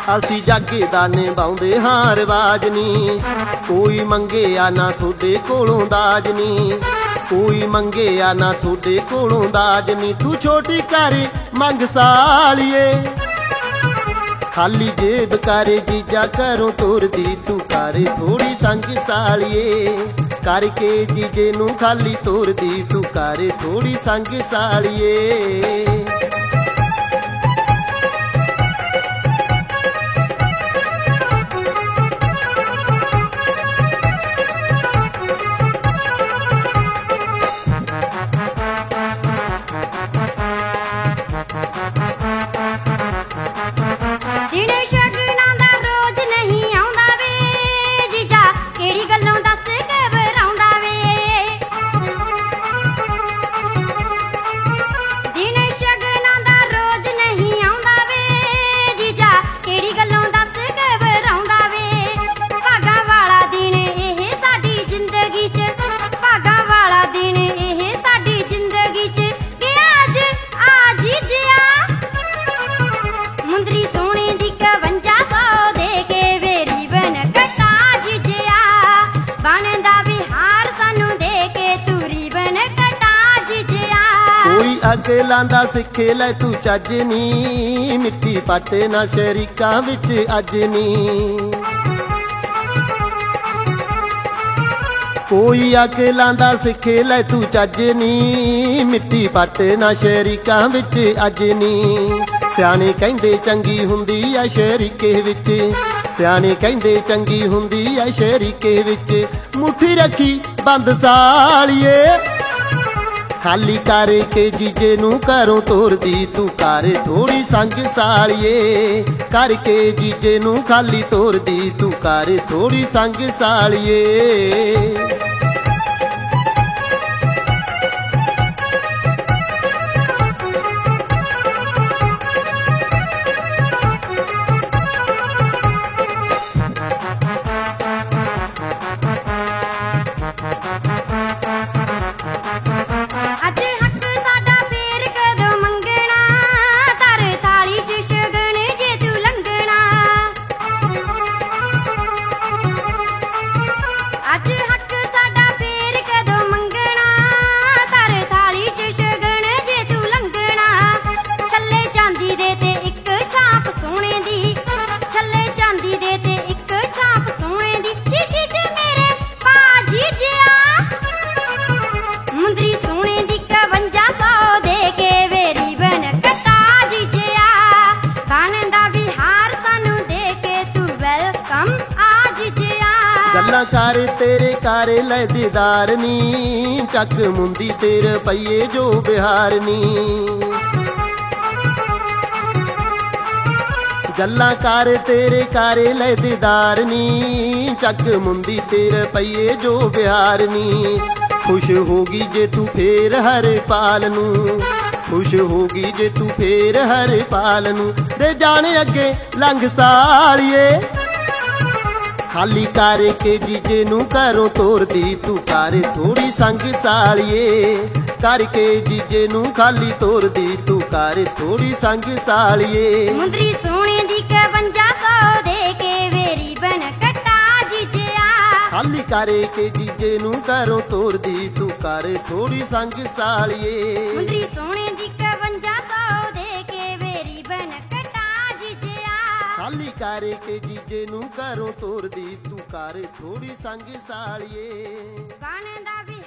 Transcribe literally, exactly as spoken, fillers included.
असी जागे दा निभाउंदे हां रिवाज नी, कोई मंगिया ना थोड़े कोलों दाज नी, कोई मंगिया ना थोड़े कोलों दाज नी। तू छोटी कर मंग सालिए, खाली जेब करे जीजा करों तोर दी, तू करे थोड़ी संग सालिए, करके जीजे नू खाली तोर दी, तू करे थोड़ी संग सालिए। अग लांदा सिखे लै तू चज नी, मिट्टी पट ना शरीकां विच अज नी। कोई अग लांदा सिखे लै तू चज नी, मिट्टी पट ना शरीकां विच अज नी। सियाणे कहिंदे चंगी हुंदी आ शरीके विच, सियाणे कहिंदे चंगी हुंदी आ शरीके विच, मुट्ठी रखी बंद सालिए, खाली करके जीजे नू घरों तोर दी, तू कर थोड़ी संग सालिए, करके जीजे नू खाली तोर दी, तू कर थोड़ी संग सालिए। गल्लां कर तेरे कर लै दीदार नी, चक मुंदी तेरे पईए जो बिहार नी। गल्लां कर तेरे कर लै दीदार नी, चक मुंदी तेरे पईए जो बिहार नी। खुश होगी जे तू फेर हर पाल नू, खुश होगी जे तू फेर हर पाल नू, दे जाने अगे लंघ सालिए, खाली करके जीजे नू घरों तोर दी, तू कर थोड़ी संग सालिए, करके जीजे नू खाली तोर दी, तू कर थोड़ी संग सालिए। मुंदरी सोने दी कवंजा सौ दे के वेरी बन कटा जीजिया, खाली करके जीजे नू घरों तोर दी, तू कर थोड़ी संग सालिए। मुंदरी सोने दी कवंजा सौ दे के वेरी बन कटा जीजिया, खाली करके जीजे नू घरों तोर दी, तू कर थोड़ी संग सालिए। बनदा भी